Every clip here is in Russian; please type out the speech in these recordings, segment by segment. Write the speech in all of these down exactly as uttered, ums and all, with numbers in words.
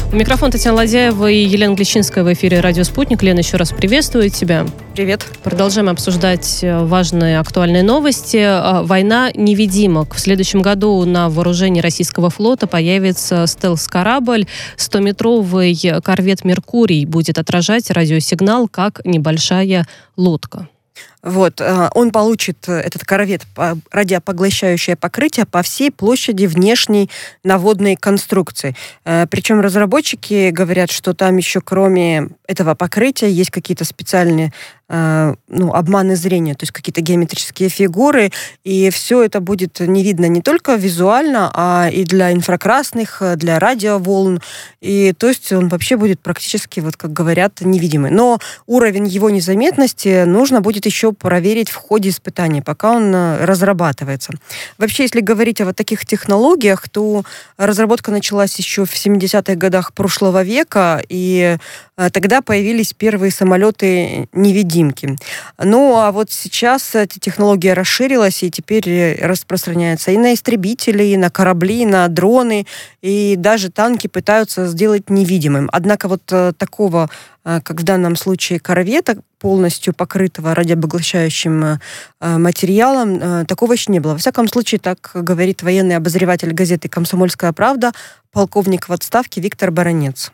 У микрофона Татьяна Ладяева и Елена Гличинская в эфире «Радио Спутник». Лена, еще раз приветствую тебя. Привет. Продолжаем обсуждать важные актуальные новости. Война невидимок. В следующем году на вооружении российского флота появится стелс-корабль. стометровый корвет «Меркурий» будет отражать радиосигнал, как небольшая лодка. Вот, он получит, этот корвет, радиопоглощающее покрытие по всей площади внешней наводной конструкции. Причем разработчики говорят, что там еще кроме этого покрытия есть какие-то специальные ну, обманы зрения, то есть какие-то геометрические фигуры, и все это будет не видно не только визуально, а и для инфракрасных, для радиоволн, и то есть он вообще будет практически, вот как говорят, невидимый. Но уровень его незаметности нужно будет еще проверить в ходе испытаний, пока он разрабатывается. Вообще, если говорить о вот таких технологиях, то разработка началась еще в семидесятых годах прошлого века, и тогда появились первые самолеты-невидимки. Ну, а вот сейчас эта технология расширилась и теперь распространяется и на истребители, и на корабли, и на дроны, и даже танки пытаются сделать невидимым. Однако вот такого, как в данном случае корвета, полностью покрытого радиопоглощающим материалом, такого еще не было. Во всяком случае, так говорит военный обозреватель газеты «Комсомольская правда», полковник в отставке Виктор Баранец.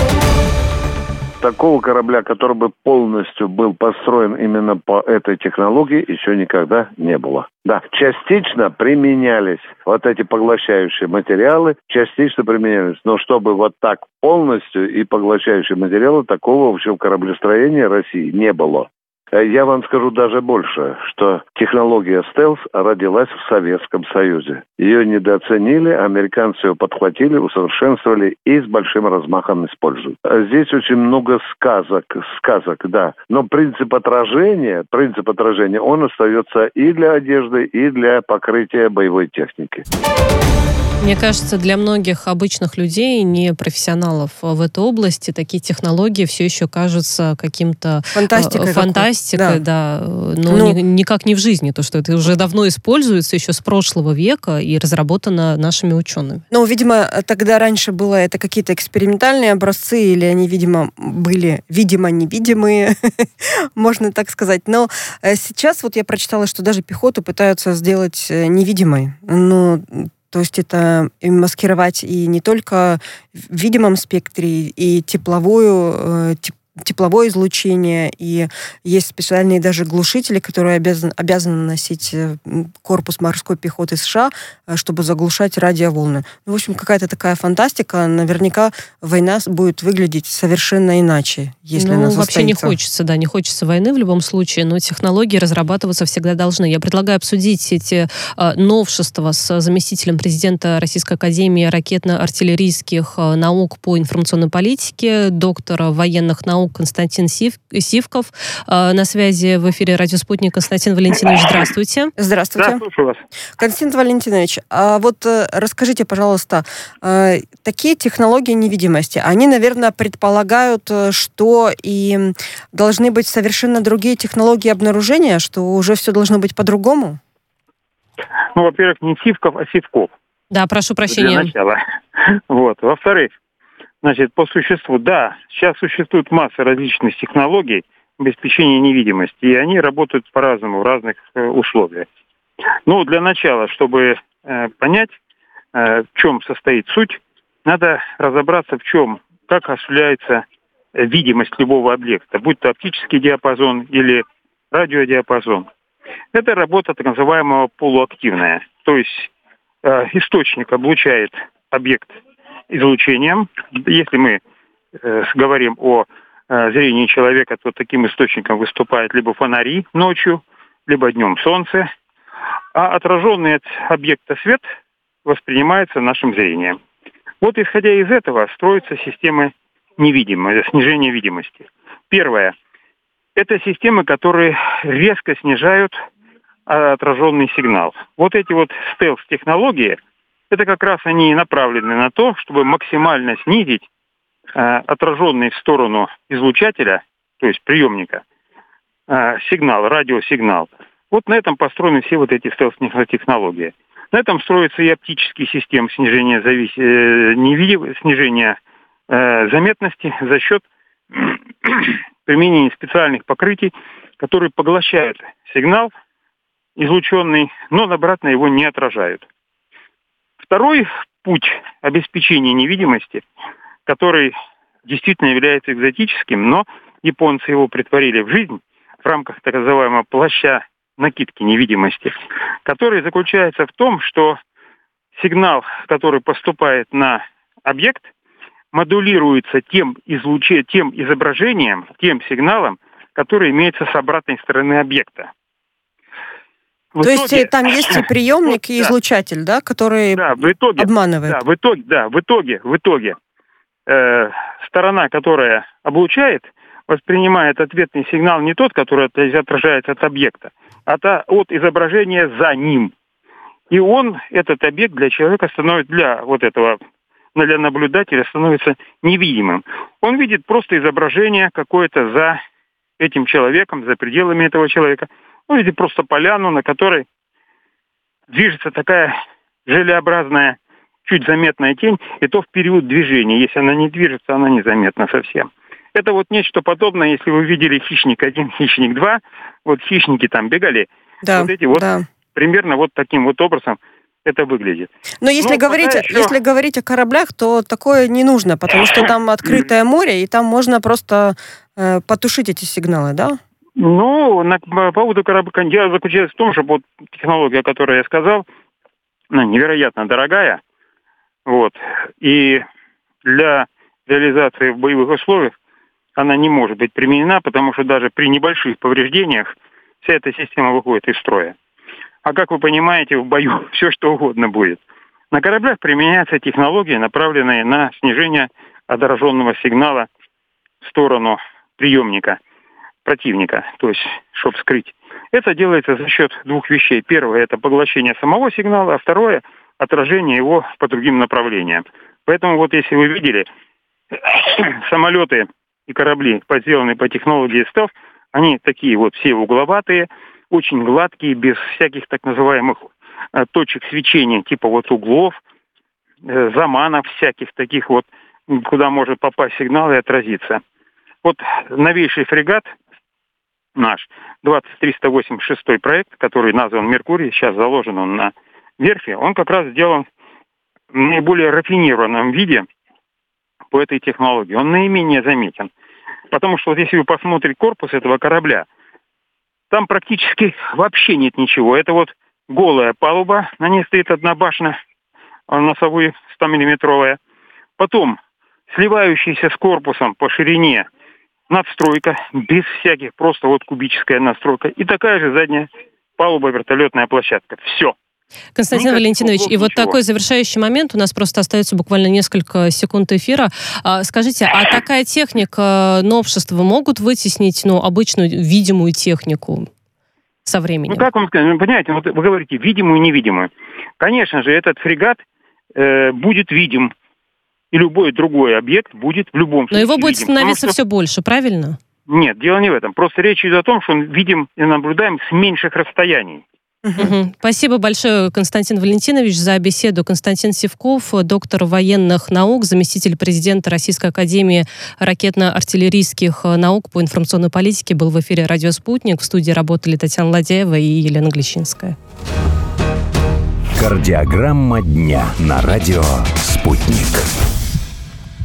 Такого корабля, который бы полностью был построен именно по этой технологии, еще никогда не было. Да, частично применялись вот эти поглощающие материалы, частично применялись, но чтобы вот так полностью и поглощающие материалы, такого вообще в кораблестроении России не было. Я вам скажу даже больше, что технология стелс родилась в Советском Союзе. Ее недооценили, американцы ее подхватили, усовершенствовали и с большим размахом используют. Здесь очень много сказок, сказок, да. Но принцип отражения, принцип отражения, он остается и для одежды, и для покрытия боевой техники. Мне кажется, для многих обычных людей, не профессионалов в этой области, такие технологии все еще кажутся каким-то фантастикой, фантастикой, да, да, но ну, ни, никак не в жизни, то, что это уже давно используется, еще с прошлого века и разработано нашими учеными. Ну, видимо, тогда раньше было это какие-то экспериментальные образцы, или они, видимо, были, видимо, невидимые, можно так сказать. Но сейчас вот я прочитала, что даже пехоту пытаются сделать невидимой. Ну, то есть это маскировать и не только в видимом спектре, и тепловую, теп, тепловое излучение, и есть специальные даже глушители, которые обязан, обязаны носить корпус морской пехоты США, чтобы заглушать радиоволны. Ну, в общем, какая-то такая фантастика. Наверняка война будет выглядеть совершенно иначе, если ну, она состоится. Вообще не хочется, да, не хочется войны в любом случае, но технологии разрабатываться всегда должны. Я предлагаю обсудить эти э, новшества с заместителем президента Российской академии ракетно-артиллерийских наук по информационной политике, доктора военных наук Константин Сив, Сивков. Э, на связи в эфире «Радио Спутник» Константин Валентинович, здравствуйте. Здравствуйте. Да, слушаю вас. Константин Валентинович, а вот э, расскажите, пожалуйста, э, такие технологии невидимости, они, наверное, предполагают, что и должны быть совершенно другие технологии обнаружения, что уже все должно быть по-другому? Ну, во-первых, не Сивков, а Сивков. Да, прошу прощения. Для начала. Вот. Во-вторых, значит, по существу, да, сейчас существует масса различных технологий обеспечения невидимости, и они работают по-разному в разных э, условиях. Ну, для начала, чтобы э, понять, э, в чем состоит суть, надо разобраться в чем, как осуществляется видимость любого объекта, будь то оптический диапазон или радиодиапазон. Это работа так называемого полуактивная, то есть э, источник облучает объект излучением. Если мы э, говорим о э, зрении человека, то таким источником выступают либо фонари ночью, либо днем солнце, а отраженный от объекта свет воспринимается нашим зрением. Вот исходя из этого строятся системы невидимости, снижения видимости. Первое. Это системы, которые резко снижают отраженный сигнал. Вот эти вот стелс-технологии, это как раз они направлены на то, чтобы максимально снизить э, отраженный в сторону излучателя, то есть приемника, э, сигнал, радиосигнал. Вот на этом построены все вот эти стелс-технологии. На этом строятся и оптические системы снижения, завис... э, невидим... снижения э, заметности за счет применения специальных покрытий, которые поглощают сигнал излученный, но обратно его не отражают. Второй путь обеспечения невидимости, который действительно является экзотическим, но японцы его претворили в жизнь в рамках так называемого плаща накидки невидимости, который заключается в том, что сигнал, который поступает на объект, модулируется тем, излуч... тем изображением, тем сигналом, который имеется с обратной стороны объекта. В То итоге... есть там есть и приемник, и излучатель, да, который да, в итоге, обманывает? Да, в итоге, да, в итоге, в итоге э, сторона, которая облучает, воспринимает ответный сигнал не тот, который отражается от объекта, а от изображения за ним. И он, этот объект для человека становится, для вот этого, для наблюдателя становится невидимым. Он видит просто изображение какое-то за этим человеком, за пределами этого человека. Он видит просто поляну, на которой движется такая желеобразная, чуть заметная тень, и то в период движения. Если она не движется, она незаметна совсем. Это вот нечто подобное, если вы видели «Хищник один», «Хищник два», вот хищники там бегали, да, вот эти вот, да. примерно вот таким вот образом это выглядит. Но если, Но говорить, еще... если говорить о кораблях, то такое не нужно, потому что там открытое море, и там можно просто э, потушить эти сигналы, да? Ну, на, по поводу корабля, дело заключается в том, что вот технология, о которой я сказал, она невероятно дорогая, вот, и для реализации в боевых условиях она не может быть применена, потому что даже при небольших повреждениях вся эта система выходит из строя. А как вы понимаете, в бою все что угодно будет. На кораблях применяются технологии, направленные на снижение отраженного сигнала в сторону приемника противника, то есть, чтобы скрыть. Это делается за счет двух вещей. Первое – это поглощение самого сигнала, а второе – отражение его по другим направлениям. Поэтому вот если вы видели, самолеты и корабли, сделанные по технологии стелс, они такие вот все угловатые, очень гладкие, без всяких так называемых э, точек свечения, типа вот углов, э, заманов всяких таких вот, куда может попасть сигнал и отразиться. Вот новейший фрегат наш, двадцать триста восемьдесят шестой проект, который назван «Меркурий», сейчас заложен он на верфи, он как раз сделан в наиболее рафинированном виде по этой технологии. Он наименее заметен. Потому что вот если вы посмотрите корпус этого корабля, там практически вообще нет ничего. Это вот голая палуба, на ней стоит одна башня носовая стомиллиметровая. Потом сливающаяся с корпусом по ширине надстройка, без всяких, просто вот кубическая надстройка. И такая же задняя палуба, вертолетная площадка. Все. Константин Никаких Валентинович, и вот ничего. Такой завершающий момент, у нас просто остается буквально несколько секунд эфира. А, скажите, а такая техника, новшества могут вытеснить, ну, обычную видимую технику со временем? Ну, как вам сказать, ну, понимаете, вот вы говорите видимую и невидимую. Конечно же, этот фрегат э, будет видим, и любой другой объект будет в любом случае. Но его будет видим, становиться что... все больше, правильно? Нет, дело не в этом. Просто речь идет о том, что он видим и наблюдаем с меньших расстояний. Угу. Спасибо большое, Константин Валентинович, за беседу. Константин Сивков, доктор военных наук, заместитель президента Российской академии ракетно-артиллерийских наук по информационной политике, был в эфире «Радио Спутник». В студии работали Татьяна Ладеева и Елена Глещинская. Кардиограмма дня на радио «Спутник».